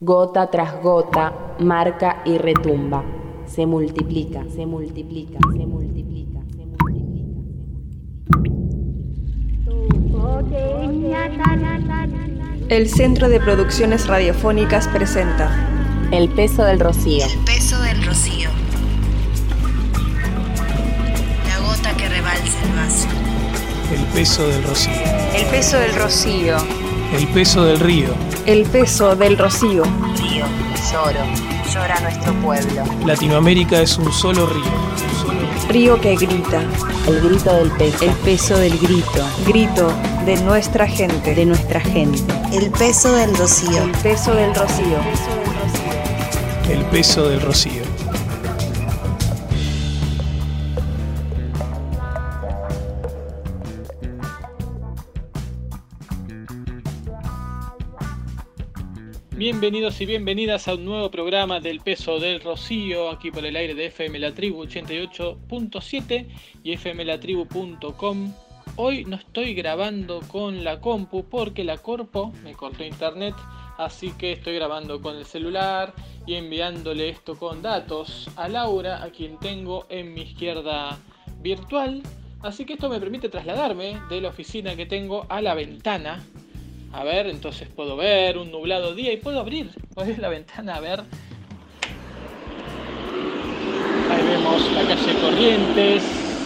Gota tras gota, marca y retumba. Se multiplica, se multiplica, se multiplica, se multiplica. El Centro de Producciones Radiofónicas presenta El peso del rocío. El peso del rocío. La gota que rebalsa el vaso. El peso del rocío. El peso del rocío. El peso del río. El peso del rocío. Río, lloro, llora nuestro pueblo. Latinoamérica es un solo río. Río que grita. El grito del peso. El peso del grito. Grito de nuestra gente. De nuestra gente. El peso del rocío. El peso del rocío. El peso del rocío. Bienvenidos y bienvenidas a un nuevo programa del Peso del Rocío, aquí por el aire de FM La Tribu 88.7 y fmlatribu.com. Hoy no estoy grabando con la compu porque la corpo me cortó internet, así que estoy grabando con el celular y enviándole esto con datos a Laura, a quien tengo en mi izquierda virtual. Así que esto me permite trasladarme de la oficina que tengo a la ventana. A ver, entonces puedo ver un nublado día y puedo abrir la ventana a ver. Ahí vemos la calle Corrientes.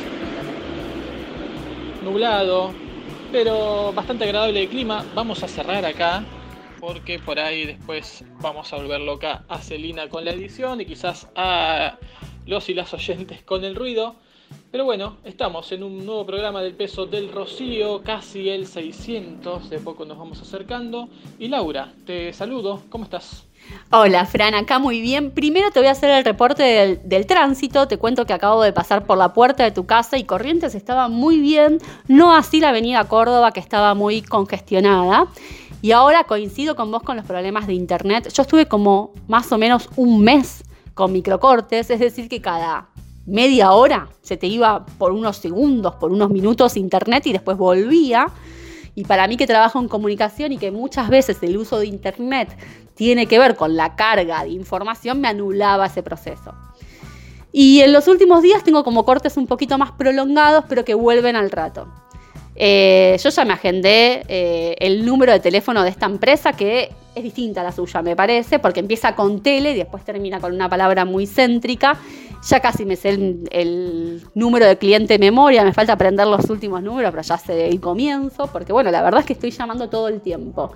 Nublado, pero bastante agradable el clima. Vamos a cerrar acá porque por ahí después vamos a volver loca a Celina con la edición y quizás a los y las oyentes con el ruido. Pero bueno, estamos en un nuevo programa del Peso del Rocío, casi el 600, de poco nos vamos acercando. Y Laura, te saludo, ¿cómo estás? Hola Fran, acá muy bien. Primero te voy a hacer el reporte del tránsito. Te cuento que acabo de pasar por la puerta de tu casa y Corrientes estaba muy bien, no así la avenida Córdoba, que estaba muy congestionada. Y ahora coincido con vos con los problemas de internet. Yo estuve como más o menos un mes con microcortes, es decir que cada media hora se te iba por unos segundos, por unos minutos internet y después volvía. Y para mí que trabajo en comunicación y que muchas veces el uso de internet tiene que ver con la carga de información, me anulaba ese proceso. Y en los últimos días tengo como cortes un poquito más prolongados, pero que vuelven al rato. Yo ya me agendé el número de teléfono de esta empresa, que es distinta a la suya, me parece, porque empieza con tele y después termina con una palabra muy céntrica. Ya casi me sé el número de cliente de memoria, me falta aprender los últimos números, pero ya sé el comienzo, porque bueno, la verdad es que estoy llamando todo el tiempo.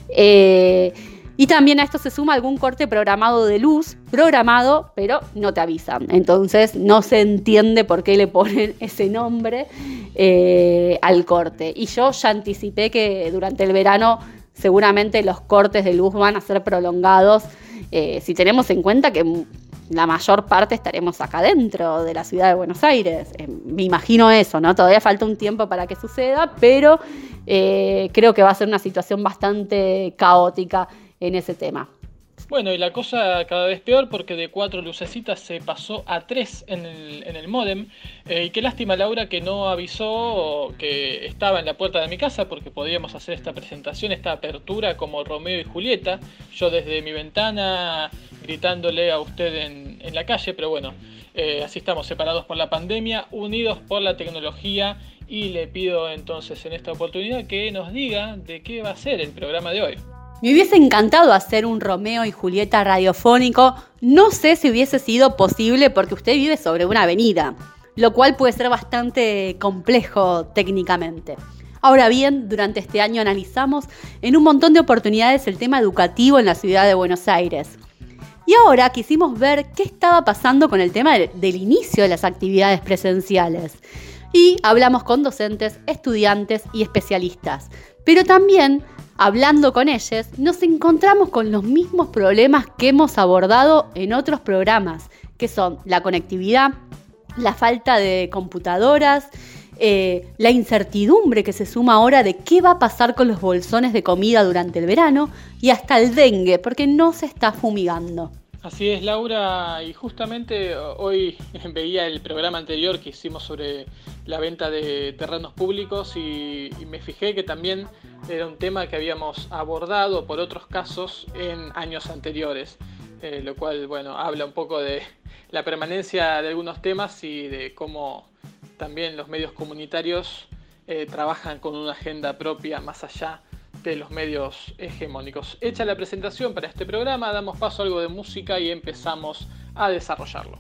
Y también a esto se suma algún corte programado de luz, programado, pero no te avisan. Entonces no se entiende por qué le ponen ese nombre al corte. Y yo ya anticipé que durante el verano seguramente los cortes de luz van a ser prolongados, si tenemos en cuenta que la mayor parte estaremos acá dentro de la ciudad de Buenos Aires. Me imagino eso, ¿no? Todavía falta un tiempo para que suceda, pero creo que va a ser una situación bastante caótica en ese tema. Bueno, y la cosa cada vez peor porque de 4 lucecitas se pasó a 3 en el módem. Y qué lástima, Laura, que no avisó que estaba en la puerta de mi casa porque podíamos hacer esta presentación, esta apertura como Romeo y Julieta. Yo desde mi ventana gritándole a usted en la calle, pero bueno, así estamos, separados por la pandemia, unidos por la tecnología. Y le pido entonces en esta oportunidad que nos diga de qué va a ser el programa de hoy. Me hubiese encantado hacer un Romeo y Julieta radiofónico. No sé si hubiese sido posible porque usted vive sobre una avenida, lo cual puede ser bastante complejo técnicamente. Ahora bien, durante este año analizamos en un montón de oportunidades el tema educativo en la ciudad de Buenos Aires. Y ahora quisimos ver qué estaba pasando con el tema del inicio de las actividades presenciales. Y hablamos con docentes, estudiantes y especialistas. Pero también, hablando con ellos, nos encontramos con los mismos problemas que hemos abordado en otros programas, que son la conectividad, la falta de computadoras, la incertidumbre que se suma ahora de qué va a pasar con los bolsones de comida durante el verano y hasta el dengue, porque no se está fumigando. Así es, Laura, y justamente hoy veía el programa anterior que hicimos sobre la venta de terrenos públicos y me fijé que también era un tema que habíamos abordado por otros casos en años anteriores, lo cual, bueno, habla un poco de la permanencia de algunos temas y de cómo también los medios comunitarios trabajan con una agenda propia más allá de los medios hegemónicos. Hecha la presentación para este programa, damos paso a algo de música y empezamos a desarrollarlo.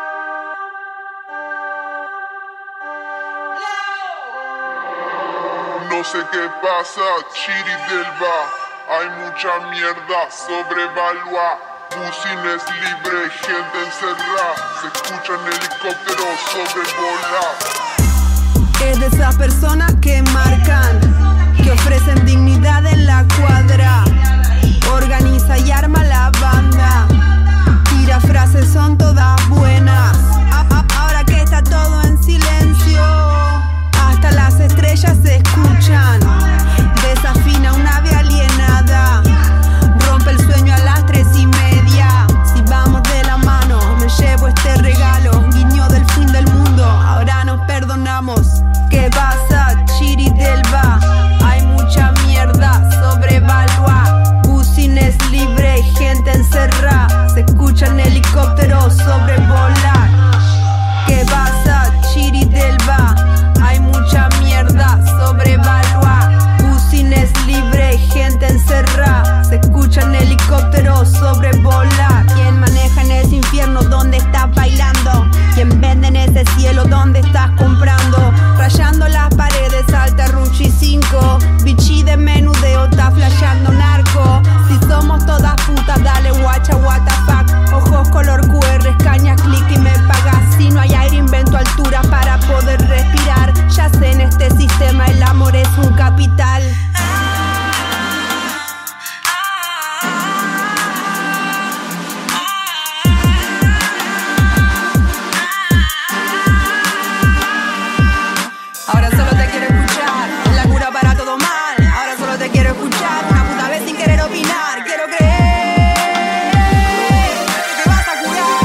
No sé qué pasa, Chiri del Ba. Hay mucha mierda sobrevalua. Bucines libre, gente encerrada. Se escuchan helicópteros sobrevolar. Es de esas personas que marcan, que ofrecen dignidad en la cuadra. Organiza y arma la banda. Tira frases, son todas buenas. Ahora que está todo en silencio, hasta las estrellas se escuchan. Desafina una ave alienada. Rompe el sueño a las 3:30. Si vamos de la mano, me llevo este regalo. Guiño del fin del mundo, ahora nos perdonamos. ¿Qué pasa, Chiri del Ba? Hay mucha mierda sobrevalua. Bucines libre, gente encerrada. Se escuchan helicópteros sobrevolar. ¿Qué pasa, Chiri del Ba? Hay mucha mierda sobrevalua. Bucines libre, gente encerrada. Se escuchan helicópteros sobrevolar. ¿Quién maneja en ese infierno donde estás bailando? ¿Quién vende en ese cielo donde estás comprando? Rayando las paredes, alta Ruchi 5. Bichi de menudeo, está flasheando narco. Si somos todas putas, dale guacha, what the fuck. Ojos color QR, escaña, clic y me pagas. Si no hay aire, invento altura para poder respirar. Ya sé, en este sistema el amor es un capital. Ahora solo te quiero escuchar, es la cura para todo mal. Ahora solo te quiero escuchar, una puta vez sin querer opinar. Quiero creer que te vas a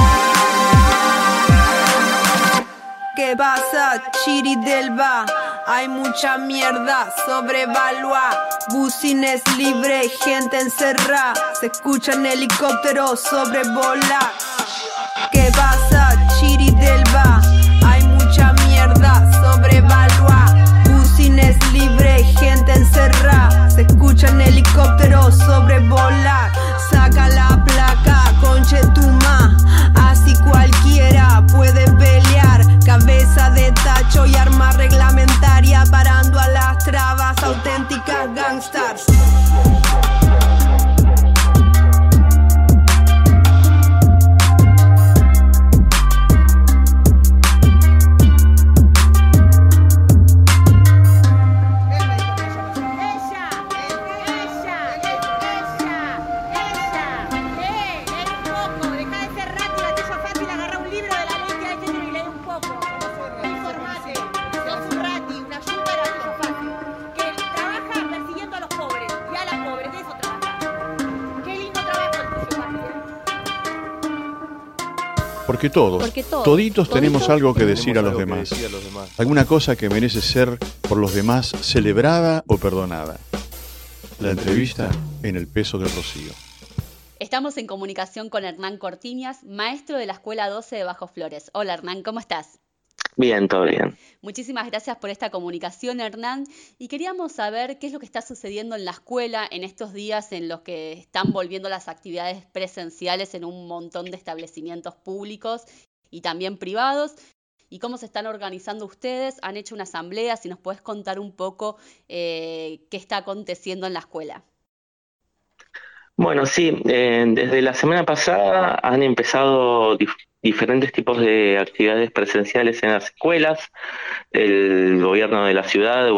curar. ¿Qué pasa, Chiri del Ba? Hay mucha mierda sobrevalua. Bucines libre, gente encerrada. Se escuchan helicópteros sobrevolar. ¿Qué pasa, Chiri del Ba? Hay mucha mierda sobrevalua. Bucines libre, gente encerrada. Se escuchan helicópteros sobrevolar. Saca la placa, conchetuma. Así cualquiera puede pelear. Cabeza de tacho y arma reglamentaria. Parando a las trabas, auténticas gangsters. Porque toditos tenemos algo que decir a los demás. Alguna cosa que merece ser por los demás celebrada o perdonada. La entrevista en El Peso del Rocío. Estamos en comunicación con Hernán Cortiñas, maestro de la Escuela 12 de Bajo Flores. Hola Hernán, ¿cómo estás? Bien, todo bien. Muchísimas gracias por esta comunicación, Hernán. Y queríamos saber qué es lo que está sucediendo en la escuela en estos días en los que están volviendo las actividades presenciales en un montón de establecimientos públicos y también privados. Y cómo se están organizando ustedes. Han hecho una asamblea, si nos podés contar un poco qué está aconteciendo en la escuela. Bueno, sí, desde la semana pasada han empezado diferentes tipos de actividades presenciales en las escuelas. El gobierno de la ciudad,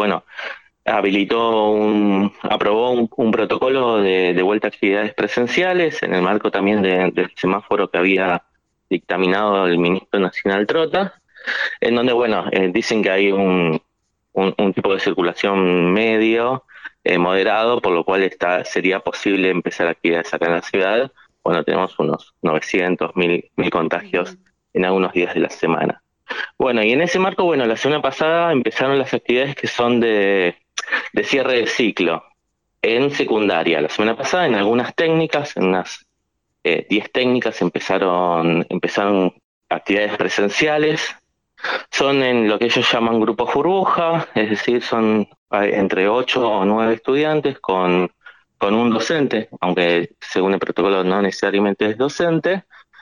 aprobó un protocolo de vuelta a actividades presenciales en el marco también del semáforo que había dictaminado el ministro Nacional Trota, en donde, dicen que hay un tipo de circulación medio, moderado, por lo cual sería posible empezar actividades acá en la ciudad, bueno, tenemos unos 900, 1000 contagios en algunos días de la semana. Bueno, y en ese marco, bueno, la semana pasada empezaron las actividades que son de cierre de ciclo en secundaria. La semana pasada en algunas técnicas, en unas 10 técnicas empezaron actividades presenciales. Son en lo que ellos llaman grupos burbuja, es decir, son entre 8 o 9 estudiantes con un docente, aunque según el protocolo no necesariamente es docente,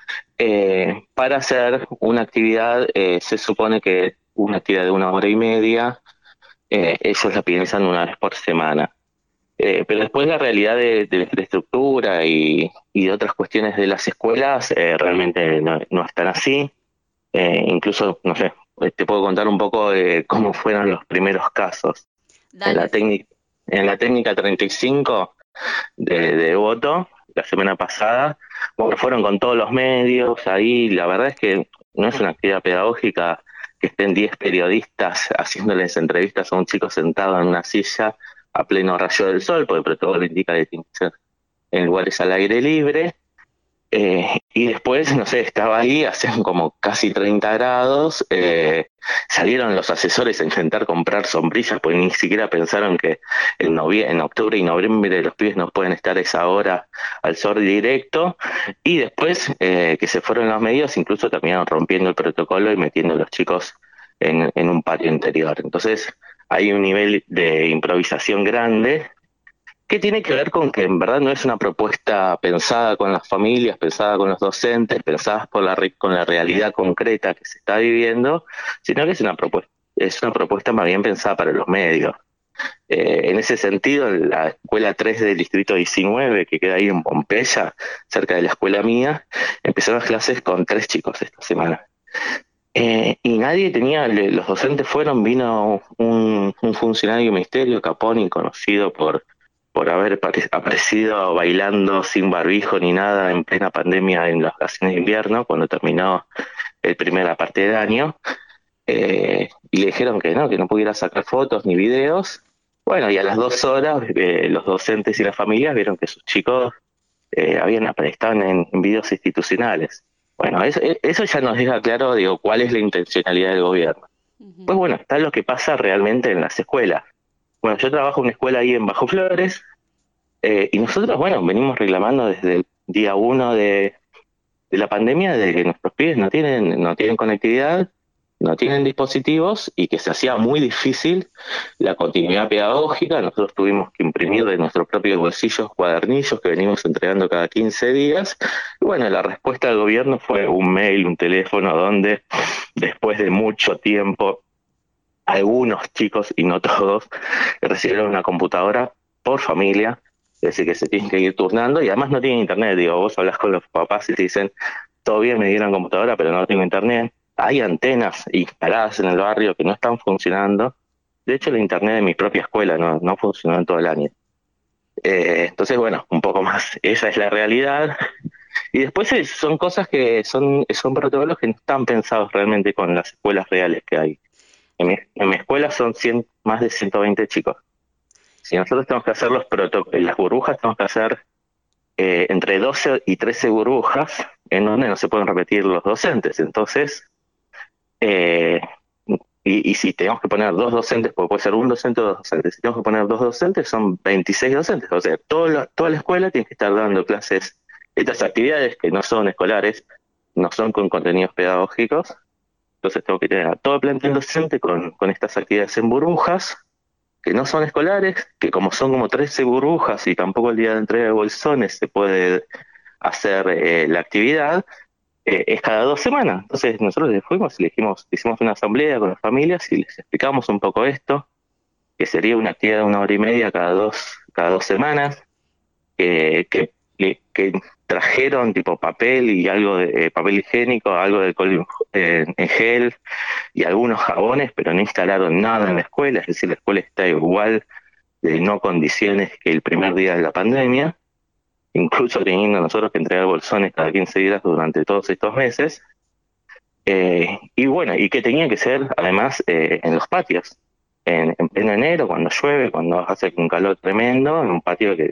para hacer una actividad. Se supone que una actividad de 1 hora y media, ellos la piensan una vez por semana. Pero después la realidad de la infraestructura y de otras cuestiones de las escuelas realmente no están así. Incluso, no sé, te puedo contar un poco de cómo fueron los primeros casos. Dale. En la técnica 35 de voto, la semana pasada, bueno, fueron con todos los medios ahí. La verdad es que no es una actividad pedagógica que estén 10 periodistas haciéndoles entrevistas a un chico sentado en una silla a pleno rayo del sol, porque el protocolo indica que tiene que ser en lugares al aire libre. Y después, no sé, estaba ahí, hacían como casi 30 grados, salieron los asesores a intentar comprar sombrillas, porque ni siquiera pensaron que en octubre y noviembre los pibes no pueden estar esa hora al sol directo, y después que se fueron los medios, incluso terminaron rompiendo el protocolo y metiendo a los chicos en un patio interior. Entonces hay un nivel de improvisación grande, que tiene que ver con que en verdad no es una propuesta pensada con las familias, pensada con los docentes, pensada con la realidad concreta que se está viviendo, sino que es una propuesta más bien pensada para los medios. En ese sentido, en la escuela 3 del distrito 19, que queda ahí en Pompeya, cerca de la escuela mía, empezaron las clases con 3 chicos esta semana. Y nadie tenía, los docentes vino un funcionario ministerio, Caponi, conocido por haber aparecido bailando sin barbijo ni nada en plena pandemia en las vacaciones de invierno, cuando terminó la primera parte del año, y le dijeron que no pudiera sacar fotos ni videos. Bueno, y a las 2 horas los docentes y las familias vieron que sus chicos estaban en videos institucionales. Bueno, eso ya nos deja claro, digo, cuál es la intencionalidad del gobierno. Pues bueno, está lo que pasa realmente en las escuelas. Bueno, yo trabajo en una escuela ahí en Bajo Flores, y nosotros, bueno, venimos reclamando desde el día 1 de la pandemia de que nuestros pibes no tienen conectividad, no tienen dispositivos, y que se hacía muy difícil la continuidad pedagógica. Nosotros tuvimos que imprimir de nuestros propios bolsillos cuadernillos que venimos entregando cada 15 días. Y bueno, la respuesta del gobierno fue un mail, un teléfono, donde después de mucho tiempo algunos chicos, y no todos, recibieron una computadora por familia, es decir, que se tienen que ir turnando, y además no tienen internet. Digo, vos hablas con los papás y te dicen, todo bien, me dieron computadora, pero no tengo internet. Hay antenas instaladas en el barrio que no están funcionando. De hecho, la internet de mi propia escuela no funcionó en todo el año. Entonces, bueno, un poco más, esa es la realidad. Y después son cosas que son protocolos que no están pensados realmente con las escuelas reales que hay. En mi escuela son más de 120 chicos. Si nosotros tenemos que hacer las burbujas, tenemos que hacer entre 12 y 13 burbujas, en donde no se pueden repetir los docentes. Entonces, y si tenemos que poner 2 docentes, porque puede ser un docente o 2 docentes, si tenemos que poner 2 docentes, son 26 docentes. O sea, toda la escuela tiene que estar dando clases, estas actividades que no son escolares, no son con contenidos pedagógicos. Entonces tengo que tener a todo el plantel docente con estas actividades en burbujas, que no son escolares, que como son como 13 burbujas y tampoco el día de entrega de bolsones se puede hacer la actividad, es cada 2 semanas. Entonces nosotros fuimos y hicimos una asamblea con las familias y les explicamos un poco esto, que sería una actividad de 1 hora y media cada dos semanas, que trajeron tipo papel y algo de papel higiénico, algo de alcohol en gel y algunos jabones, pero no instalaron nada en la escuela. Es decir, la escuela está igual de no condiciones que el primer día de la pandemia, incluso teniendo nosotros que entregar bolsones cada 15 días durante todos estos meses. Y bueno, y que tenía que ser además en los patios, en pleno enero, cuando llueve, cuando hace un calor tremendo, en un patio que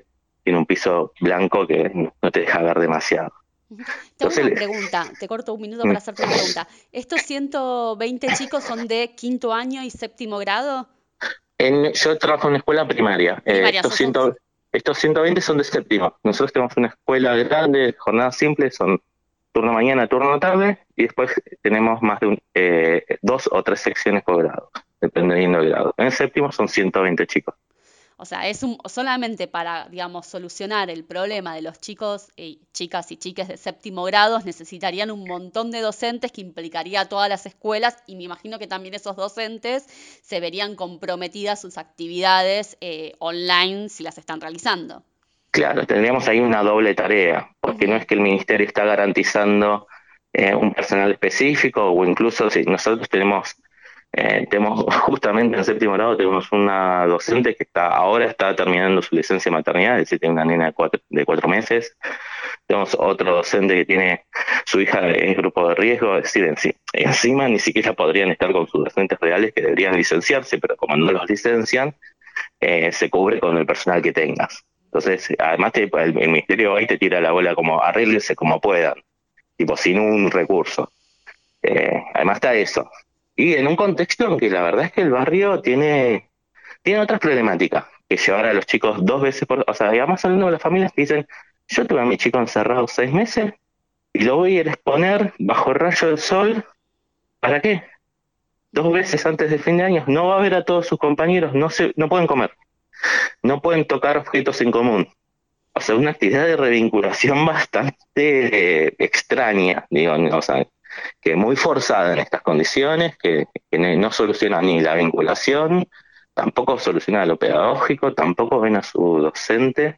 tiene un piso blanco que no te deja ver demasiado. Te hago una pregunta, te corto un minuto para hacerte una pregunta. ¿Estos 120 chicos son de quinto año y séptimo grado? Yo trabajo en una escuela primaria. Estos 120 son de séptimo. Nosotros tenemos una escuela grande, jornada simple, son turno mañana, turno tarde, y después tenemos más de 2 o 3 secciones por grado, dependiendo del grado. En el séptimo son 120 chicos. O sea, solamente para, digamos, solucionar el problema de los chicos, chicas y chiques de séptimo grado, necesitarían un montón de docentes que implicaría a todas las escuelas, y me imagino que también esos docentes se verían comprometidas sus actividades online si las están realizando. Claro, tendríamos ahí una doble tarea, porque no es que el ministerio está garantizando un personal específico, o incluso si nosotros tenemos justamente en séptimo grado tenemos una docente que ahora está terminando su licencia de maternidad, es decir, tiene una nena de 4 meses. Tenemos otro docente que tiene su hija en grupo de riesgo, es decir, encima ni siquiera podrían estar con sus docentes reales que deberían licenciarse, pero como no los licencian, se cubre con el personal que tengas. Entonces, además el ministerio ahí te tira la bola como arréglense como puedan, tipo sin un recurso. Además está eso. Y en un contexto en que la verdad es que el barrio tiene otras problemáticas, que llevar a los chicos 2 veces o sea, digamos hablando de las familias que dicen, yo tuve a mi chico encerrado 6 meses y lo voy a ir a exponer bajo el rayo del sol, ¿para qué? 2 veces antes del fin de año, no va a ver a todos sus compañeros, no pueden comer, no pueden tocar objetos en común. O sea, una actividad de revinculación bastante extraña, digo, o sea, que muy forzada en estas condiciones, que no soluciona ni la vinculación, tampoco soluciona lo pedagógico, tampoco ven a su docente.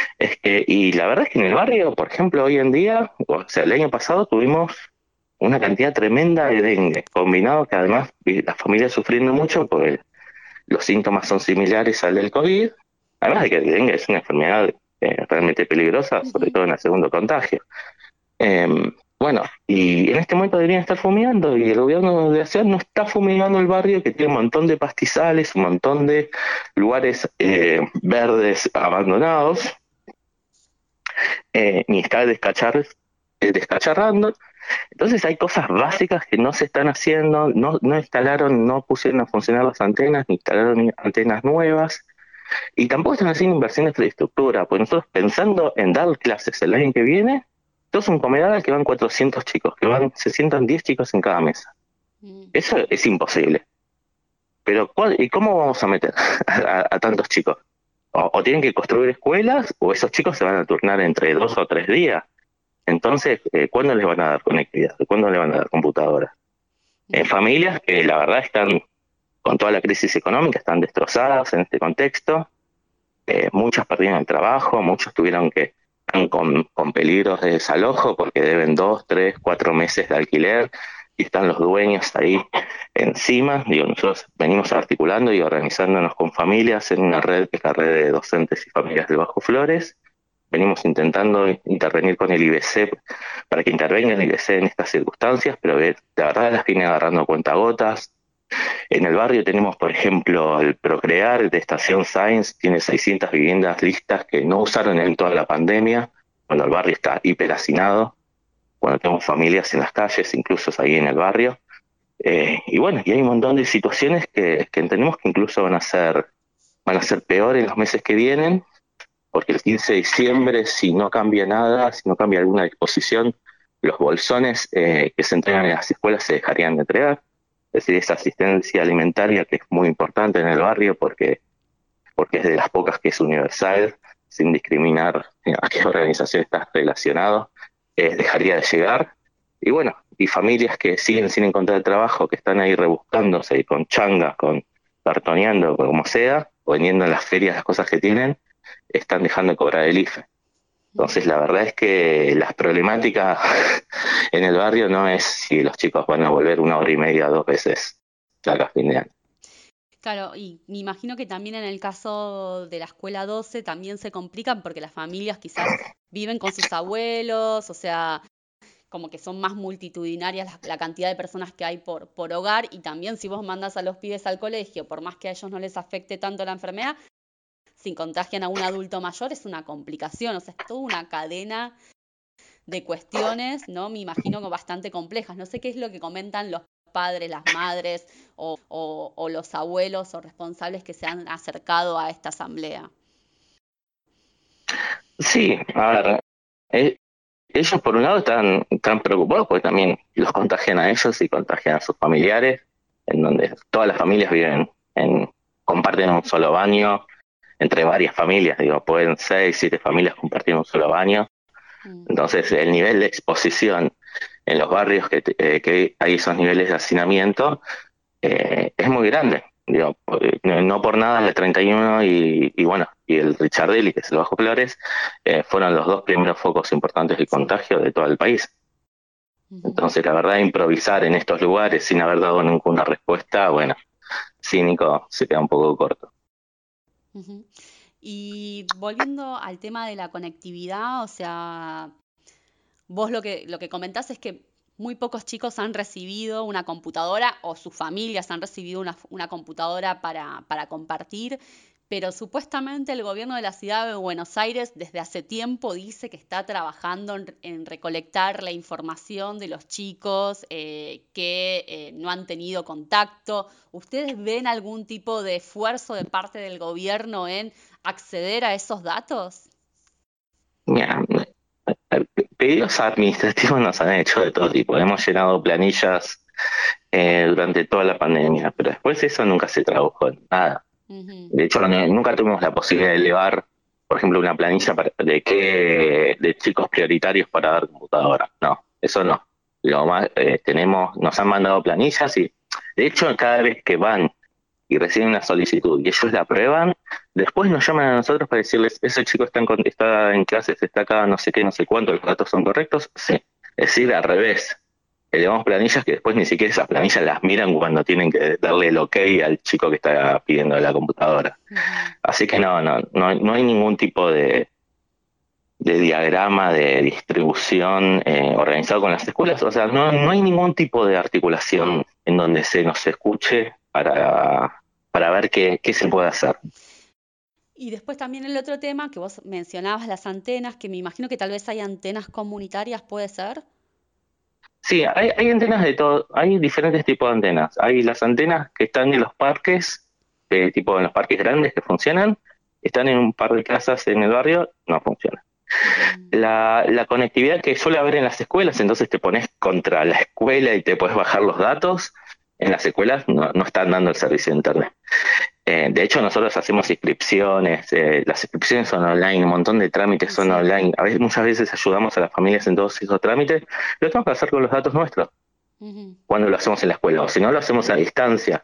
Y la verdad es que en el barrio, por ejemplo, hoy en día, o sea, el año pasado tuvimos una cantidad tremenda de dengue, combinado que además las familias sufriendo mucho porque los síntomas son similares al del COVID, además de que el dengue es una enfermedad realmente peligrosa, sobre todo en el segundo contagio. Bueno, y en este momento deberían estar fumigando y el gobierno de la ciudad no está fumigando el barrio, que tiene un montón de pastizales, un montón de lugares verdes abandonados, ni está descacharrando. Entonces hay cosas básicas que no se están haciendo, no pusieron a funcionar las antenas, ni instalaron antenas nuevas, y tampoco están haciendo inversiones de infraestructura, pues nosotros pensando en dar clases el año que viene, esto es un comedor al que van 400 chicos, se sientan 10 chicos en cada mesa. Eso es imposible. Pero ¿y cómo vamos a meter a tantos chicos? O tienen que construir escuelas, o esos chicos se van a turnar entre 2 o 3 días. Entonces, ¿cuándo les van a dar conectividad? ¿Cuándo les van a dar computadoras? Familias que la verdad están, con toda la crisis económica, están destrozadas en este contexto. Muchas perdieron el trabajo, muchos tuvieron que con peligros de desalojo porque deben 2, 3, 4 meses de alquiler y están los dueños ahí encima. Digo, nosotros venimos articulando y organizándonos con familias en una red que es la red de docentes y familias del Bajo Flores. Venimos intentando intervenir con el IBC para que intervenga el IBC en estas circunstancias, pero la verdad las viene agarrando cuentagotas. En el barrio tenemos, por ejemplo, el Procrear de Estación Science, tiene 600 viviendas listas que no usaron en toda la pandemia, cuando el barrio está hiperhacinado, cuando tenemos familias en las calles, incluso ahí en el barrio. Y bueno, y hay un montón de situaciones que entendemos que incluso van a ser peor en los meses que vienen, porque el 15 de diciembre, si no cambia nada, si no cambia alguna disposición, los bolsones que se entregan en las escuelas se dejarían de entregar. Es decir, esa asistencia alimentaria que es muy importante en el barrio porque es de las pocas que es universal, sin discriminar a qué organización está relacionado, dejaría de llegar. Y bueno, y familias que siguen sin encontrar trabajo, que están ahí rebuscándose y con changas, cartoneando, como sea, o vendiendo en las ferias las cosas que tienen, están dejando de cobrar el IFE. Entonces la verdad es que las problemáticas en el barrio no es si los chicos van a volver 1 hora y media, 2 veces ya a fin de año. Claro, y me imagino que también en el caso de la escuela 12 también se complican porque las familias quizás viven con sus abuelos, o sea, como que son más multitudinarias la cantidad de personas que hay por hogar, y también si vos mandás a los pibes al colegio, por más que a ellos no les afecte tanto la enfermedad, si contagian a un adulto mayor es una complicación, o sea, es toda una cadena de cuestiones, ¿no? Me imagino que bastante complejas. No sé qué es lo que comentan los padres, las madres o los abuelos o responsables que se han acercado a esta asamblea. Sí, a ver, ellos por un lado están preocupados porque también los contagian a ellos y contagian a sus familiares, en donde todas las familias comparten un solo baño, entre varias familias, digo, pueden 6, 7 familias compartir un solo baño. Entonces el nivel de exposición en los barrios que hay esos niveles de hacinamiento es muy grande. Digo, no por nada el 31 y bueno, y el Richardelli, que es el Bajo Flores, fueron los 2 primeros focos importantes de contagio de todo el país. Entonces la verdad, improvisar en estos lugares sin haber dado ninguna respuesta, bueno, cínico, se queda un poco corto. Y volviendo al tema de la conectividad, o sea, vos lo que comentás es que muy pocos chicos han recibido una computadora o sus familias han recibido una computadora para compartir, pero supuestamente el gobierno de la ciudad de Buenos Aires desde hace tiempo dice que está trabajando en recolectar la información de los chicos que no han tenido contacto. ¿Ustedes ven algún tipo de esfuerzo de parte del gobierno en acceder a esos datos? Mira, pedidos administrativos nos han hecho de todo tipo. Hemos llenado planillas durante toda la pandemia, pero después eso nunca se tradujo en nada. De hecho, nunca tuvimos la posibilidad de elevar, por ejemplo, una planilla de chicos prioritarios para dar computadora. No, eso no. Lo más, nos han mandado planillas y, de hecho, cada vez que van y reciben una solicitud y ellos la aprueban, después nos llaman a nosotros para decirles, ese chico está en clases, está acá, no sé qué, no sé cuánto, los datos son correctos. Sí, es decir, al revés. Elevamos planillas que después ni siquiera esas planillas las miran cuando tienen que darle el ok al chico que está pidiendo la computadora. Así que no hay ningún tipo de diagrama de distribución organizado con las escuelas. O sea, no hay ningún tipo de articulación en donde se nos escuche para ver qué se puede hacer. Y después también el otro tema que vos mencionabas, las antenas, que me imagino que tal vez hay antenas comunitarias, ¿puede ser? Sí, hay antenas de todo, hay diferentes tipos de antenas. Hay las antenas que están en los parques, tipo en los parques grandes que funcionan, están en un par de casas en el barrio, no funcionan. La conectividad que suele haber en las escuelas, entonces te pones contra la escuela y te puedes bajar los datos, en las escuelas no están dando el servicio de internet. De hecho, nosotros hacemos inscripciones, las inscripciones son online, un montón de trámites son online. Muchas veces ayudamos a las familias en todos esos trámites, lo tenemos que hacer con los datos nuestros, cuando lo hacemos en la escuela, o si no, lo hacemos a distancia.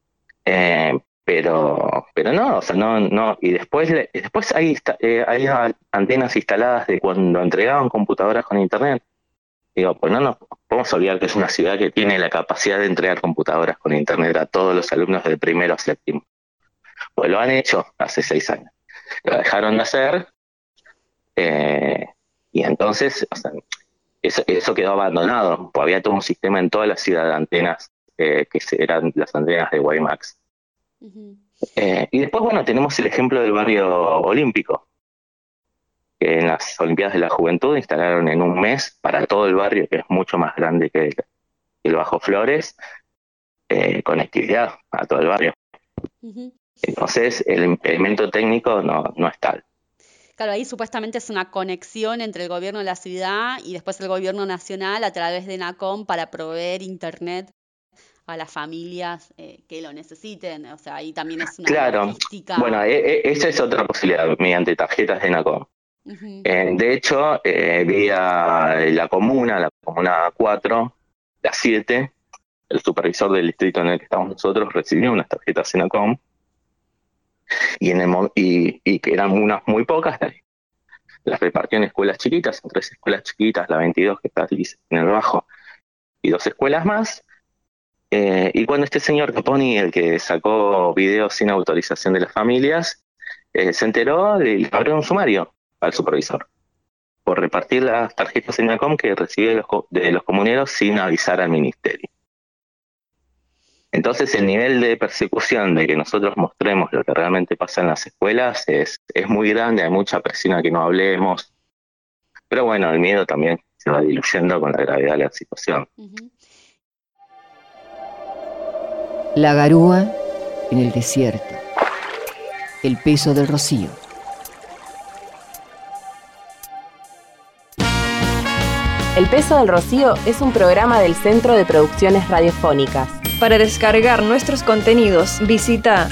Pero no, o sea, no. Y después hay antenas instaladas de cuando entregaban computadoras con internet. Digo, pues no nos podemos olvidar que es una ciudad que tiene la capacidad de entregar computadoras con internet a todos los alumnos del primero a séptimo. Pues lo han hecho hace 6 años. Lo dejaron de hacer y entonces, o sea, eso quedó abandonado. Pues había todo un sistema en toda la ciudad de antenas que eran las antenas de WiMAX. Y después, bueno, tenemos el ejemplo del barrio olímpico, que en las Olimpiadas de la Juventud instalaron en un mes para todo el barrio, que es mucho más grande que el Bajo Flores, conectividad a todo el barrio. Entonces, el impedimento técnico no es tal. Claro, ahí supuestamente es una conexión entre el gobierno de la ciudad y después el gobierno nacional a través de NACOM para proveer internet a las familias que lo necesiten. O sea, ahí también es una logística. Bueno, esa es otra posibilidad, mediante tarjetas de NACOM. De hecho, vía la comuna 4, la 7, el supervisor del distrito en el que estamos nosotros recibió unas tarjetas en NACOM y que eran unas muy pocas, las repartió en escuelas chiquitas, en 3 escuelas chiquitas, la 22 que está en el Bajo, y 2 escuelas más. Y cuando este señor Caponi, el que sacó videos sin autorización de las familias, se enteró, le abrió un sumario al supervisor por repartir las tarjetas en NACOM que recibe de los comuneros sin avisar al ministerio. Entonces el nivel de persecución de que nosotros mostremos lo que realmente pasa en las escuelas es muy grande, hay mucha presión a que no hablemos, pero bueno, el miedo también se va diluyendo con la gravedad de la situación. La garúa en el desierto. El peso del rocío. El peso del rocío es un programa del Centro de Producciones Radiofónicas. Para descargar nuestros contenidos, visita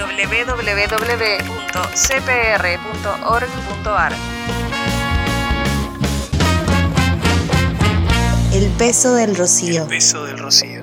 www.cpr.org.ar. El peso del rocío. El peso del rocío.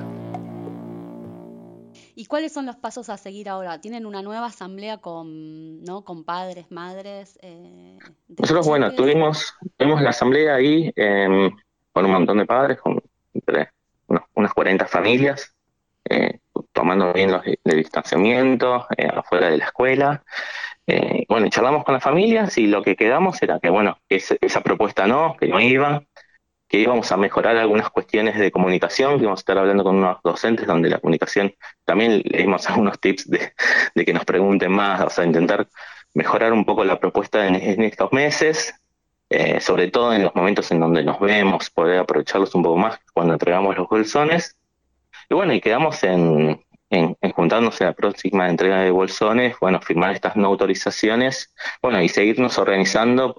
¿Y cuáles son los pasos a seguir ahora? ¿Tienen una nueva asamblea con padres, madres? Nosotros, bueno, tuvimos la asamblea ahí con un montón de padres, con entre unas 40 familias, tomando bien los de distanciamiento afuera de la escuela. Bueno, charlamos con las familias y lo que quedamos era que, bueno, esa propuesta que no iba, que íbamos a mejorar algunas cuestiones de comunicación, que íbamos a estar hablando con unos docentes donde la comunicación, también le dimos algunos tips de que nos pregunten más, o sea, intentar mejorar un poco la propuesta en estos meses, sobre todo en los momentos en donde nos vemos, poder aprovecharlos un poco más cuando entregamos los bolsones. Y bueno, y quedamos en juntarnos en la próxima entrega de bolsones, bueno, firmar estas no autorizaciones, bueno, y seguirnos organizando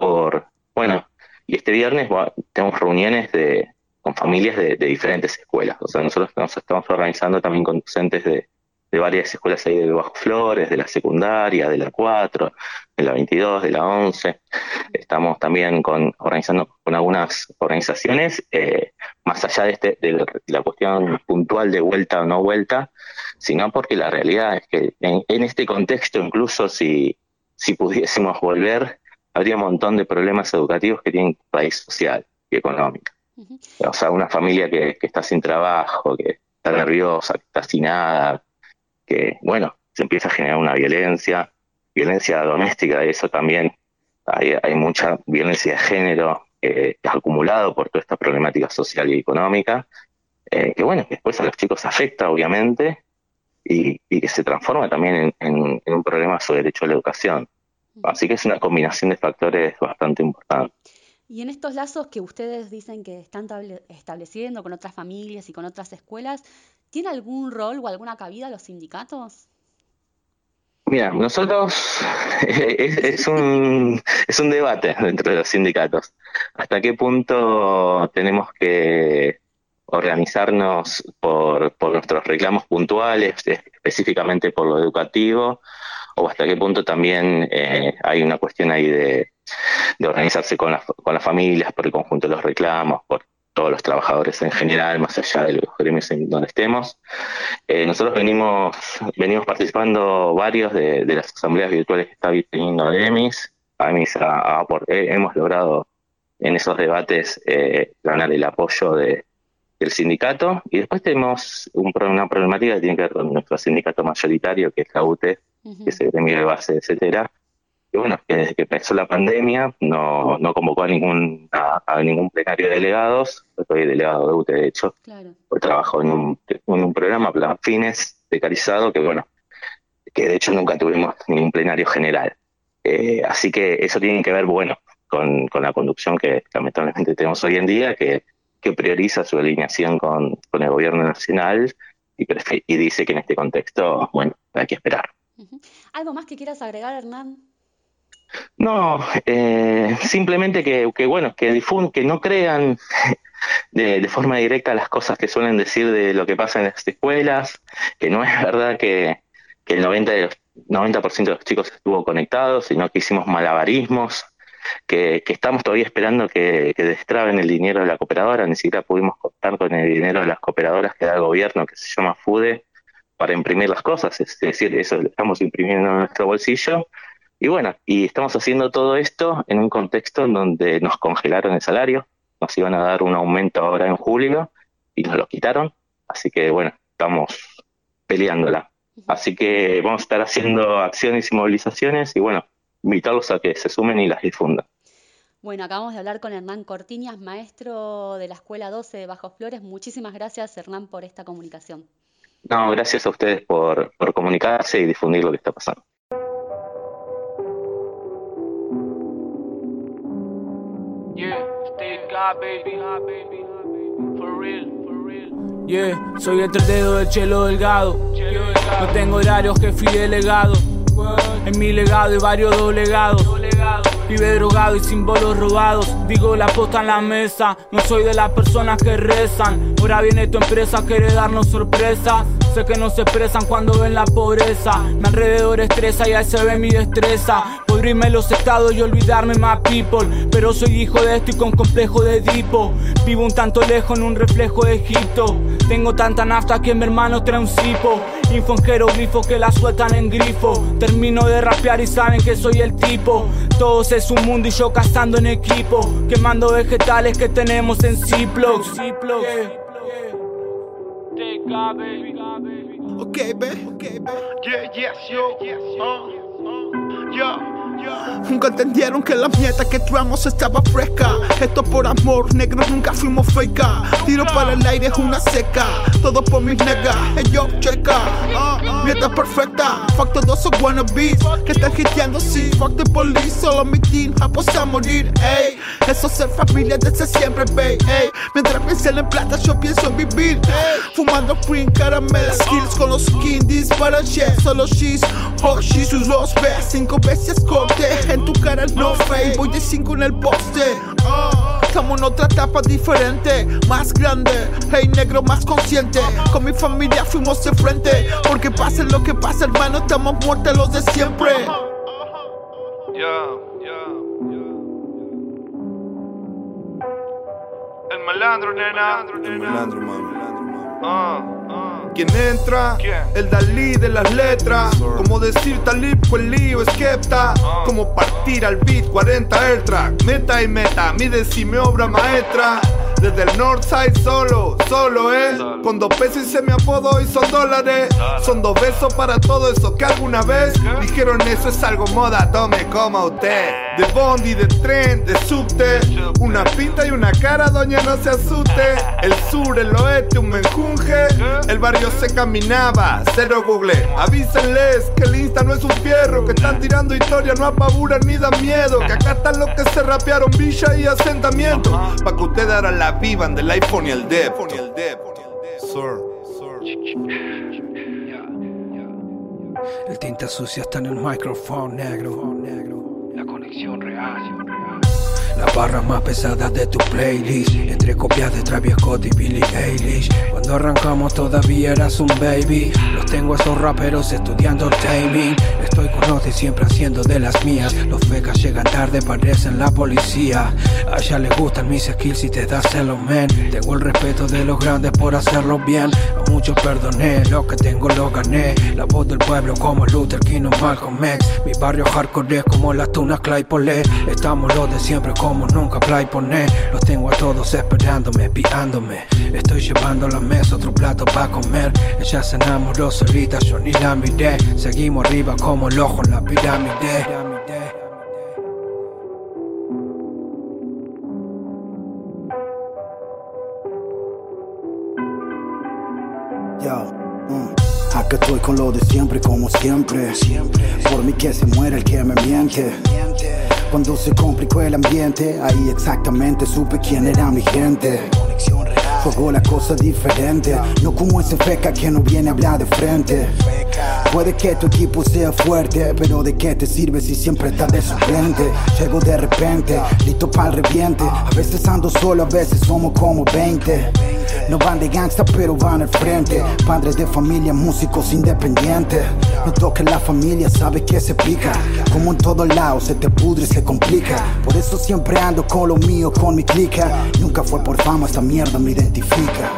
y este viernes tenemos reuniones con familias de diferentes escuelas. O sea, nosotros nos estamos organizando también con docentes de varias escuelas ahí de Bajo Flores, de la secundaria, de la 4, de la 22, de la 11. Estamos también organizando con algunas organizaciones, más allá de la cuestión puntual de vuelta o no vuelta, sino porque la realidad es que en este contexto, incluso si pudiésemos volver, habría un montón de problemas educativos que tienen raíz social y económica. Uh-huh. O sea, una familia que está sin trabajo, que está nerviosa, que está sin nada, que, bueno, se empieza a generar una violencia doméstica, y eso también, hay mucha violencia de género acumulado por toda esta problemática social y económica, que bueno, que después a los chicos afecta, obviamente, y que se transforma también en un problema sobre derecho a la educación. Así que es una combinación de factores bastante importante. Y en estos lazos que ustedes dicen que están estableciendo con otras familias y con otras escuelas, ¿tiene algún rol o alguna cabida los sindicatos? Mira, nosotros es un debate dentro de los sindicatos. ¿Hasta qué punto tenemos que organizarnos por nuestros reclamos puntuales, específicamente por lo educativo? ¿O hasta qué punto también hay una cuestión ahí de organizarse con las familias, por el conjunto de los reclamos, por todos los trabajadores en general, más allá de los gremios en donde estemos? Nosotros venimos participando varios de las asambleas virtuales que está teniendo EMIS. Hemos logrado en esos debates ganar el apoyo del sindicato, y después tenemos una problemática que tiene que ver con nuestro sindicato mayoritario, que es la UTE, que es el gremio de base, etcétera. Y bueno, que desde que empezó la pandemia no convocó a ningún plenario de delegados. Yo soy delegado de UTE, de hecho. Claro. Yo trabajo en un programa, Plan Fines, precarizado, que de hecho nunca tuvimos ningún plenario general. Así que eso tiene que ver, con la conducción que lamentablemente tenemos hoy en día, que prioriza su alineación con el gobierno nacional y dice que en este contexto, hay que esperar. Uh-huh. ¿Algo más que quieras agregar, Hernán? No, simplemente que no crean de forma directa las cosas que suelen decir de lo que pasa en las escuelas, que no es verdad que el 90% de los chicos estuvo conectado, sino que hicimos malabarismos, que estamos todavía esperando que destraben el dinero de la cooperadora. Ni siquiera pudimos contar con el dinero de las cooperadoras que da el gobierno, que se llama FUDE, para imprimir las cosas, es decir, eso lo estamos imprimiendo en nuestro bolsillo. Y estamos haciendo todo esto en un contexto en donde nos congelaron el salario, nos iban a dar un aumento ahora en julio y nos lo quitaron, así que estamos peleándola. Así que vamos a estar haciendo acciones y movilizaciones y invitarlos a que se sumen y las difundan. Bueno, acabamos de hablar con Hernán Cortiñas, maestro de la Escuela 12 de Bajo Flores. Muchísimas gracias, Hernán, por esta comunicación. No, gracias a ustedes por comunicarse y difundir lo que está pasando. Yeah, soy el dedo del Chelo Delgado. No tengo horario, jefe y delegado. En mi legado hay varios doblegados. Vive drogado y símbolos robados. Digo la posta en la mesa. No soy de las personas que rezan. Ahora viene tu empresa, quiere darnos sorpresa. Sé que no se expresan cuando ven la pobreza. Mi alrededor estresa y ahí se ve mi destreza. Podrirme los estados y olvidarme más people. Pero soy hijo de esto y con complejo de Edipo. Vivo un tanto lejos en un reflejo de Egipto. Tengo tanta nafta que mi hermano trae un cipo. Info en jeroglifos que la sueltan en grifo. Termino de rapear y saben que soy el tipo. Todos es un mundo y yo cazando en equipo. Quemando vegetales que tenemos en Ziplocs. Okay, baby. Yeah, yo. Nunca entendieron que la mierda que traemos estaba fresca. Esto por amor, negros nunca fuimos fake. Tiro para el aire es una seca. Todo por mis negas, yo checa. Mierda perfecta. Fuck todos esos wannabes que están hiteando, sí. Fuck the police, solo mi team aposta a morir, ey. Eso es ser familia desde siempre, babe, ey. Mientras piensen en plata, yo pienso en vivir, ey. Fumando green, caramel, skills con los skins para shit. Solo she's, hot she's, sus dos veces, 5 veces corte. En tu cara no fake, voy de 5 en el poste. Estamos en otra etapa diferente, más grande. Hey negro, más consciente. Con mi familia fuimos de frente. Porque pase lo que pase, hermano, estamos muertos los de siempre. El malandro, nena. El malandro, mami. ¿Quién entra? El Dalí de las letras. Como decir Talib con el lío Skepta. Como partir al beat 40 airtrack. Meta y meta, mi decime obra maestra. Desde el Northside solo, con 2 pesos hice mi apodo y son dólares. Son 2 besos para todo eso que alguna vez dijeron eso es algo moda, tome como usted. De bondi, de tren, de subte. Una pinta y una cara, doña no se asuste. El sur, el oeste, un menjunje. El barrio se caminaba, cero google. Avísenles que el Insta no es un fierro. Que están tirando historia, no apaburan ni dan miedo. Que acá están los que se rapearon villa y asentamiento. Pa' que ustedes ahora la vivan del iPhone y el Dep. El tinta sucia está en el micrófono negro. La conexión real. Las barras más pesadas de tu playlist. Entre copias de Travis Scott y Billie Eilish. Cuando arrancamos todavía eras un baby. Los tengo a esos raperos estudiando timing. Estoy con Oti siempre haciendo de las mías. Los fecas llegan tarde, parecen la policía. A ella le gustan mis skills y te da celos, man. Tengo el respeto de los grandes por hacerlo bien. A muchos perdoné, lo que tengo lo gané. La voz del pueblo como Luther King o Malcolm X. Mi barrio hardcore es como las tunas Claypole. Estamos los de siempre como nunca Playpone. Los tengo a todos esperándome, espiándome. Estoy llevando a la mesa otro plato para comer. Ella se enamoró solita, yo ni la miré. Seguimos arriba como el ojo en la pirámide. Acá estoy con lo de siempre como siempre. Por mí que se muera el que me miente. Cuando se complicó el ambiente, ahí exactamente supe quién era mi gente. Juego la cosa diferente, no como ese feca que no viene a hablar de frente. Puede que tu equipo sea fuerte, pero ¿de qué te sirve si siempre estás de suplente? Llego de repente, listo para el reviente. A veces ando solo, a veces somos como 20. No van de gangsta pero van al frente. Padres de familia, músicos independientes. No toques la familia, sabes que se pica. Como en todos lados, se te pudre, se complica. Por eso siempre ando con lo mío, con mi clica. Nunca fue por fama, esta mierda me identifica.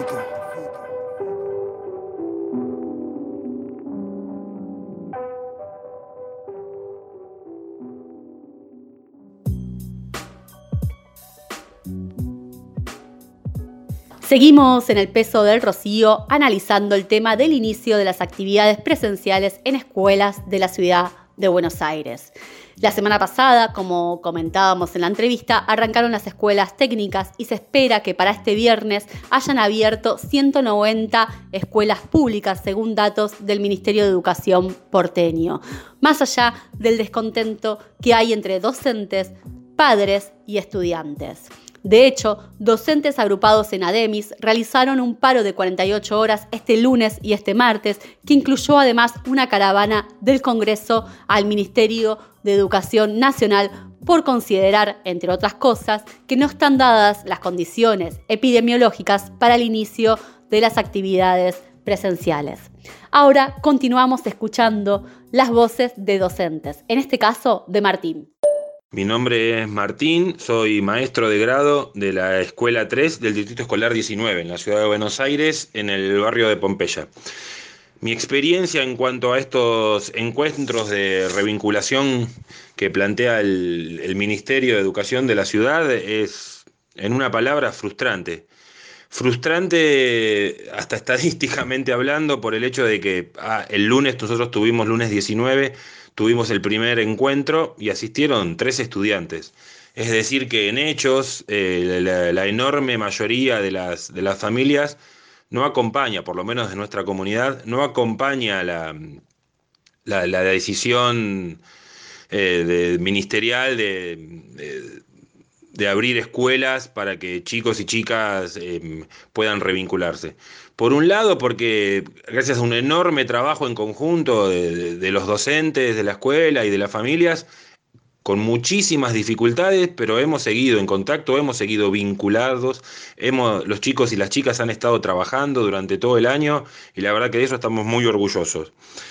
Seguimos en el peso del Rocío analizando el tema del inicio de las actividades presenciales en escuelas de la ciudad de Buenos Aires. La semana pasada, como comentábamos en la entrevista, arrancaron las escuelas técnicas y se espera que para este viernes hayan abierto 190 escuelas públicas, según datos del Ministerio de Educación porteño. Más allá del descontento que hay entre docentes, padres y estudiantes. De hecho, docentes agrupados en ADEMIS realizaron un paro de 48 horas este lunes y este martes, que incluyó además una caravana del Congreso al Ministerio de Educación Nacional por considerar, entre otras cosas, que no están dadas las condiciones epidemiológicas para el inicio de las actividades presenciales. Ahora continuamos escuchando las voces de docentes, en este caso de Martín. Mi nombre es Martín, soy maestro de grado de la Escuela 3 del Distrito Escolar 19, en la ciudad de Buenos Aires, en el barrio de Pompeya. Mi experiencia en cuanto a estos encuentros de revinculación que plantea el Ministerio de Educación de la ciudad es, en una palabra, frustrante. Frustrante hasta estadísticamente hablando por el hecho de que el lunes nosotros tuvimos, lunes 19, tuvimos el primer encuentro y asistieron 3 estudiantes. Es decir que en hechos la enorme mayoría de las familias no acompaña, por lo menos de nuestra comunidad, no acompaña la decisión ministerial de abrir escuelas para que chicos y chicas puedan revincularse. Por un lado, porque gracias a un enorme trabajo en conjunto de los docentes de la escuela y de las familias, con muchísimas dificultades, pero hemos seguido en contacto, hemos seguido vinculados, los chicos y las chicas han estado trabajando durante todo el año y la verdad que de eso estamos muy orgullosos.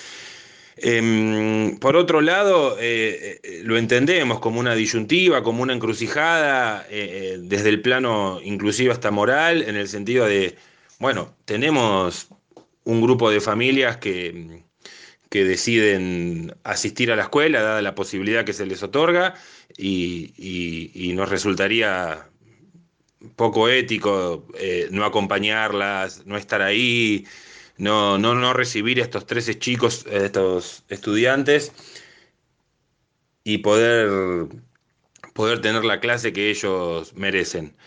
Por otro lado, lo entendemos como una disyuntiva, como una encrucijada, desde el plano inclusive hasta moral, en el sentido de, bueno, tenemos un grupo de familias que deciden asistir a la escuela, dada la posibilidad que se les otorga, y nos resultaría poco ético no acompañarlas, no estar ahí, no recibir a estos 13 chicos, estos estudiantes, y poder tener la clase que ellos merecen.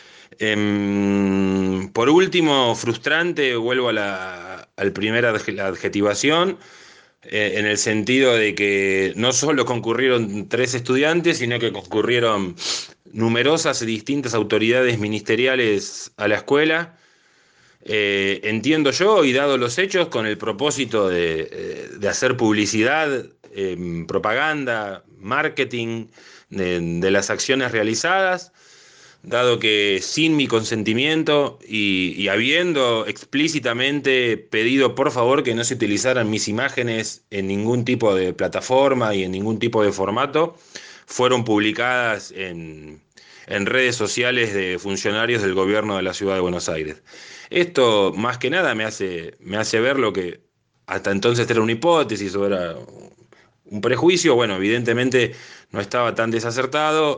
Por último, frustrante, vuelvo a la primera adjetivación, en el sentido de que no solo concurrieron 3 estudiantes, sino que concurrieron numerosas y distintas autoridades ministeriales a la escuela. Entiendo yo, y dado los hechos, con el propósito de hacer publicidad, propaganda, marketing de las acciones realizadas, dado que sin mi consentimiento y habiendo explícitamente pedido por favor que no se utilizaran mis imágenes en ningún tipo de plataforma y en ningún tipo de formato, fueron publicadas en redes sociales de funcionarios del gobierno de la ciudad de Buenos Aires. Esto más que nada me hace ver lo que hasta entonces era una hipótesis o era un prejuicio. Bueno, evidentemente no estaba tan desacertado.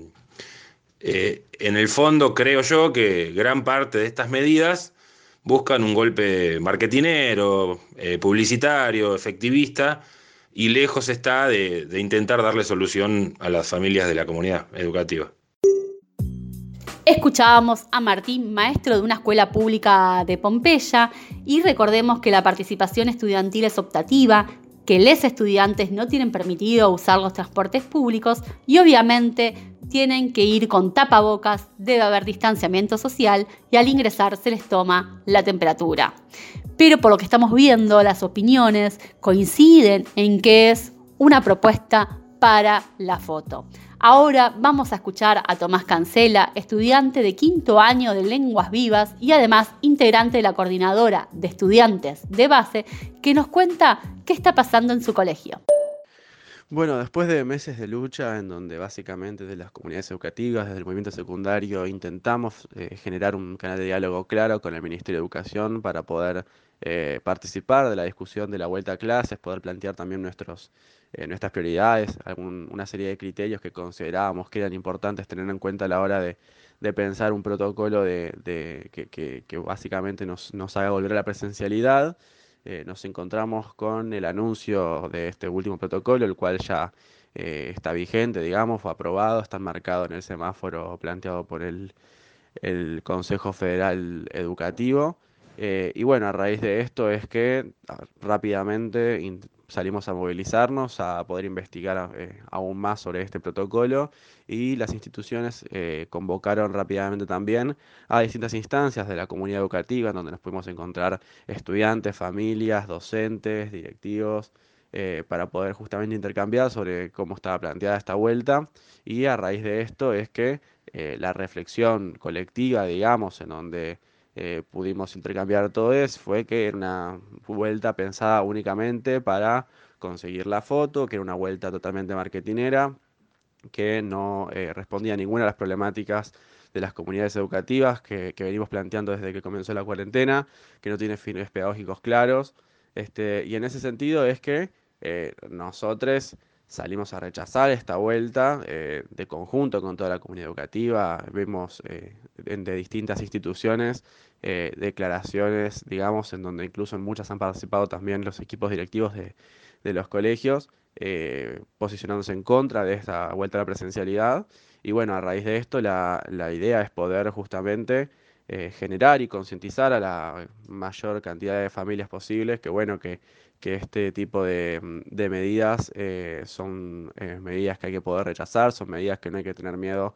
En el fondo creo yo que gran parte de estas medidas buscan un golpe marketinero, publicitario, efectivista, y lejos está de intentar darle solución a las familias de la comunidad educativa. Escuchábamos a Martín, maestro de una escuela pública de Pompeya, y recordemos que la participación estudiantil es optativa, que los estudiantes no tienen permitido usar los transportes públicos y obviamente tienen que ir con tapabocas, debe haber distanciamiento social y al ingresar se les toma la temperatura. Pero por lo que estamos viendo, las opiniones coinciden en que es una propuesta para la foto. Ahora vamos a escuchar a Tomás Cancela, estudiante de 5º año de Lenguas Vivas y además integrante de la coordinadora de estudiantes de base, que nos cuenta qué está pasando en su colegio. Bueno, después de meses de lucha en donde básicamente desde las comunidades educativas, desde el movimiento secundario, intentamos generar un canal de diálogo claro con el Ministerio de Educación para poder participar de la discusión de la vuelta a clases, poder plantear también nuestras prioridades, una serie de criterios que considerábamos que eran importantes tener en cuenta a la hora de pensar un protocolo que básicamente nos haga volver a la presencialidad. Nos encontramos con el anuncio de este último protocolo, el cual ya está vigente, digamos, fue aprobado, está enmarcado en el semáforo planteado por el Consejo Federal Educativo. Y bueno, a raíz de esto es que rápidamente salimos a movilizarnos, a poder investigar aún más sobre este protocolo, y las instituciones convocaron rápidamente también a distintas instancias de la comunidad educativa, donde nos pudimos encontrar estudiantes, familias, docentes, directivos, para poder justamente intercambiar sobre cómo estaba planteada esta vuelta. Y a raíz de esto es que la reflexión colectiva, digamos, en donde pudimos intercambiar todo eso, fue que era una vuelta pensada únicamente para conseguir la foto, que era una vuelta totalmente marketinera, que no respondía a ninguna de las problemáticas de las comunidades educativas que venimos planteando desde que comenzó la cuarentena, que no tiene fines pedagógicos claros. Y en ese sentido es que nosotros salimos a rechazar esta vuelta de conjunto con toda la comunidad educativa. Vemos de distintas instituciones declaraciones, digamos, en donde incluso en muchas han participado también los equipos directivos de los colegios, posicionándose en contra de esta vuelta a la presencialidad. Y bueno, a raíz de esto la idea es poder justamente generar y concientizar a la mayor cantidad de familias posibles que, bueno, que este tipo de medidas son medidas que hay que poder rechazar, son medidas que no hay que tener miedo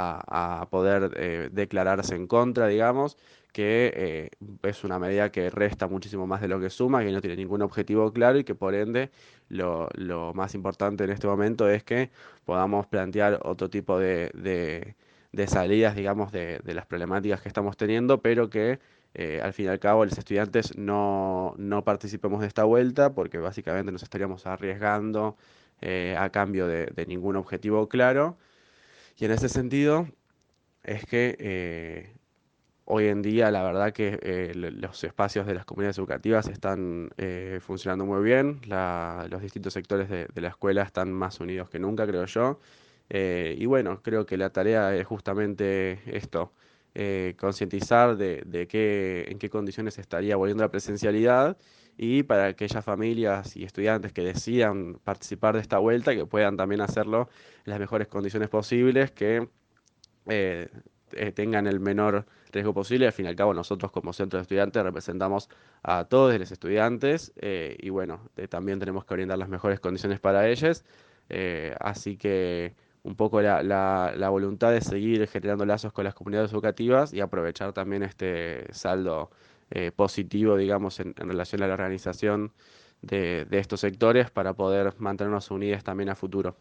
a poder declararse en contra, digamos, que es una medida que resta muchísimo más de lo que suma, que no tiene ningún objetivo claro y que por ende lo más importante en este momento es que podamos plantear otro tipo de salidas, digamos, de las problemáticas que estamos teniendo, pero que al fin y al cabo los estudiantes no participemos de esta vuelta, porque básicamente nos estaríamos arriesgando a cambio de ningún objetivo claro. Y en ese sentido es que hoy en día la verdad que los espacios de las comunidades educativas están funcionando muy bien, los distintos sectores de la escuela están más unidos que nunca, creo yo. Y bueno, creo que la tarea es justamente esto, concientizar en qué condiciones estaría volviendo la presencialidad, y para aquellas familias y estudiantes que decidan participar de esta vuelta, que puedan también hacerlo en las mejores condiciones posibles, que tengan el menor riesgo posible. Al fin y al cabo nosotros como centro de estudiantes representamos a todos los estudiantes, y bueno, también tenemos que brindar las mejores condiciones para ellos. Así que un poco la voluntad de seguir generando lazos con las comunidades educativas y aprovechar también este saldo positivo, digamos, en relación a la organización de estos sectores para poder mantenernos unidos también a futuro.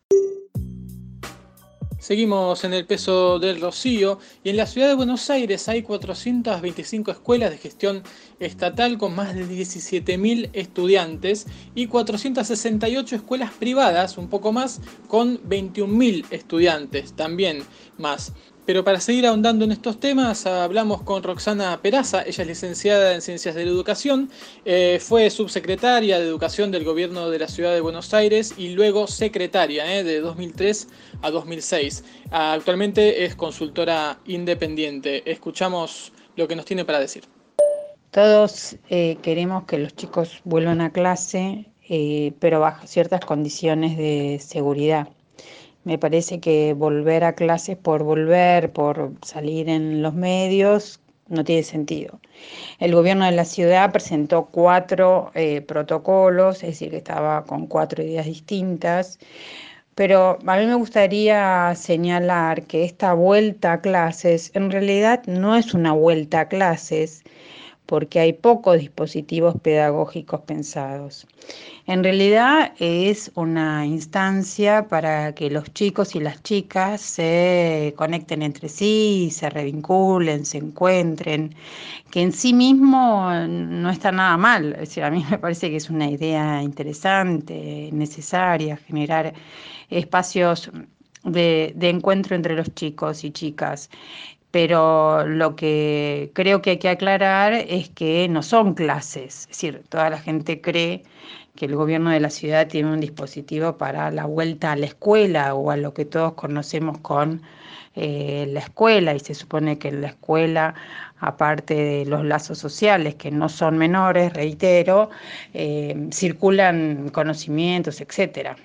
Seguimos en el peso del Rocío, y en la ciudad de Buenos Aires hay 425 escuelas de gestión estatal con más de 17.000 estudiantes y 468 escuelas privadas, un poco más, con 21.000 estudiantes, también más. Pero para seguir ahondando en estos temas, hablamos con Roxana Peraza. Ella es licenciada en Ciencias de la Educación, fue subsecretaria de Educación del Gobierno de la Ciudad de Buenos Aires y luego secretaria de 2003 a 2006. Actualmente es consultora independiente. Escuchamos lo que nos tiene para decir. Todos queremos que los chicos vuelvan a clase, pero bajo ciertas condiciones de seguridad. Me parece que volver a clases por volver, por salir en los medios, no tiene sentido. El gobierno de la ciudad presentó 4 protocolos, es decir, que estaba con 4 ideas distintas, pero a mí me gustaría señalar que esta vuelta a clases en realidad no es una vuelta a clases, porque hay pocos dispositivos pedagógicos pensados. En realidad es una instancia para que los chicos y las chicas se conecten entre sí, se revinculen, se encuentren, que en sí mismo no está nada mal. Es decir, a mí me parece que es una idea interesante, necesaria, generar espacios de encuentro entre los chicos y chicas. Pero lo que creo que hay que aclarar es que no son clases. Es decir, toda la gente cree que el gobierno de la ciudad tiene un dispositivo para la vuelta a la escuela o a lo que todos conocemos con la escuela, y se supone que en la escuela, aparte de los lazos sociales que no son menores, reitero, circulan conocimientos, etcétera.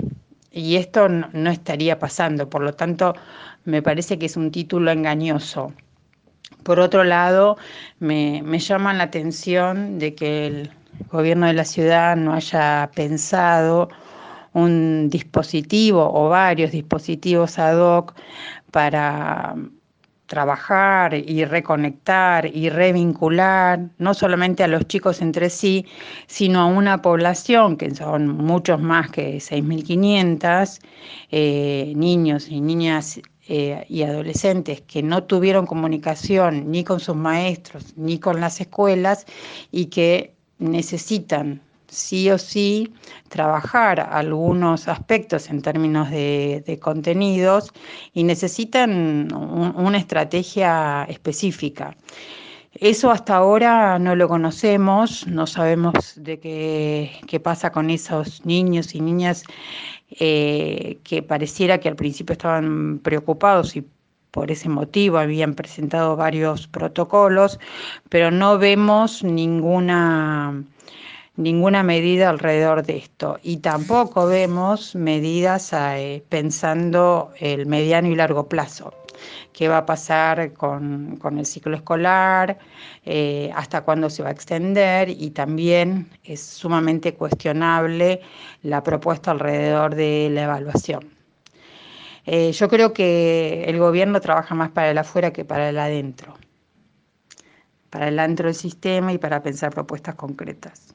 y esto no estaría pasando, por lo tanto me parece que es un título engañoso. Por otro lado, me llama la atención de que el gobierno de la ciudad no haya pensado un dispositivo o varios dispositivos ad hoc para trabajar y reconectar y revincular no solamente a los chicos entre sí, sino a una población que son muchos más que 6.500 niños y niñas y adolescentes que no tuvieron comunicación ni con sus maestros ni con las escuelas y que necesitan sí o sí trabajar algunos aspectos en términos de contenidos y necesitan una estrategia específica. Eso hasta ahora no lo conocemos, no sabemos de qué pasa con esos niños y niñas que pareciera que al principio estaban preocupados y por ese motivo habían presentado varios protocolos, pero no vemos ninguna medida alrededor de esto y tampoco vemos medidas pensando el mediano y largo plazo. ¿Qué va a pasar con el ciclo escolar? ¿Hasta cuándo se va a extender? Y también es sumamente cuestionable la propuesta alrededor de la evaluación. Yo creo que el gobierno trabaja más para el afuera que para el adentro. Para el adentro del sistema y para pensar propuestas concretas.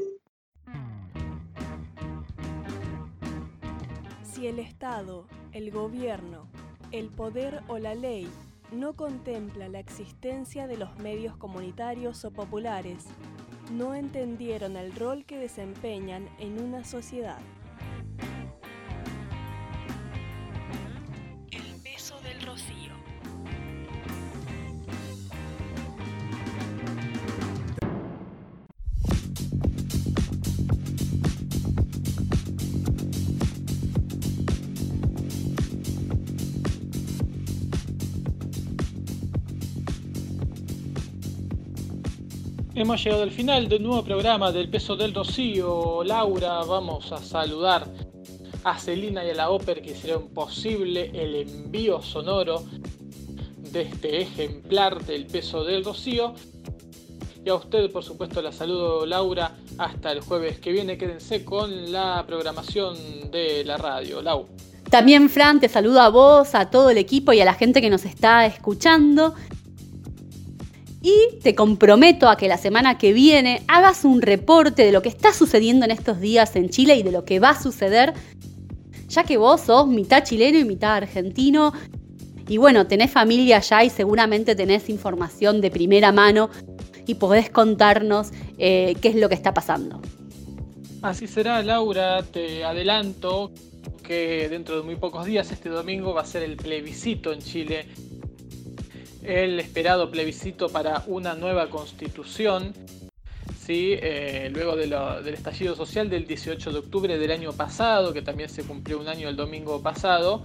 Si el Estado, el gobierno, el poder o la ley no contempla la existencia de los medios comunitarios o populares, no entendieron el rol que desempeñan en una sociedad. El peso del rocío. Hemos llegado al final de un nuevo programa del Peso del Rocío. Laura, vamos a saludar a Celina y a la Oper que hicieron posible el envío sonoro de este ejemplar del Peso del Rocío. Y a usted, por supuesto, la saludo, Laura, hasta el jueves que viene. Quédense con la programación de la radio. Lau. También, Fran, te saludo a vos, a todo el equipo y a la gente que nos está escuchando. Y te comprometo a que la semana que viene hagas un reporte de lo que está sucediendo en estos días en Chile y de lo que va a suceder, ya que vos sos mitad chileno y mitad argentino. Y bueno, tenés familia allá y seguramente tenés información de primera mano y podés contarnos qué es lo que está pasando. Así será, Laura. Te adelanto que dentro de muy pocos días, este domingo, va a ser el plebiscito en Chile. El esperado plebiscito para una nueva constitución, ¿sí? Luego del estallido social del 18 de octubre del año pasado, que también se cumplió un año el domingo pasado.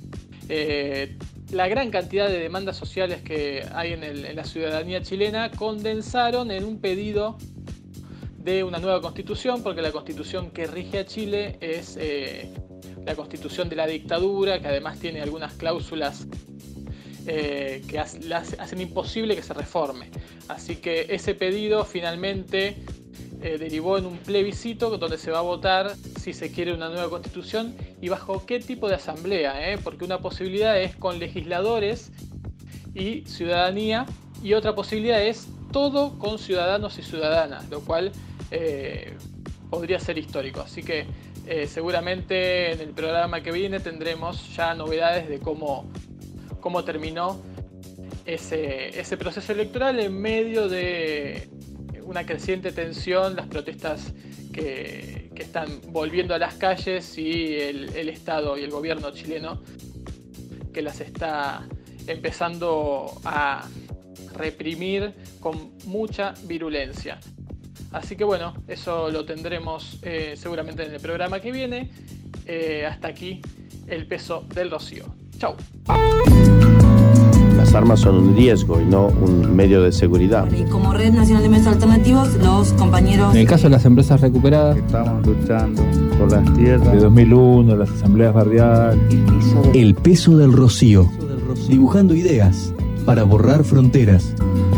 La gran cantidad de demandas sociales que hay en la ciudadanía chilena condensaron en un pedido de una nueva constitución, porque la constitución que rige a Chile es la constitución de la dictadura, que además tiene algunas cláusulas que hacen imposible que se reforme. Así que ese pedido finalmente derivó en un plebiscito donde se va a votar si se quiere una nueva constitución y bajo qué tipo de asamblea, porque una posibilidad es con legisladores y ciudadanía y otra posibilidad es todo con ciudadanos y ciudadanas, lo cual podría ser histórico. Así que seguramente en el programa que viene tendremos ya novedades de cómo terminó ese proceso electoral en medio de una creciente tensión, las protestas que están volviendo a las calles y el Estado y el gobierno chileno que las está empezando a reprimir con mucha virulencia. Así que bueno, eso lo tendremos seguramente en el programa que viene. Hasta aquí el Peso del Rocío. Chau. Las armas son un riesgo y no un medio de seguridad. Y como Red Nacional de Medios Alternativos, los compañeros... En el caso de las empresas recuperadas, estamos luchando por las tierras. De 2001, las asambleas barriales. El peso del rocío. Dibujando ideas para borrar fronteras.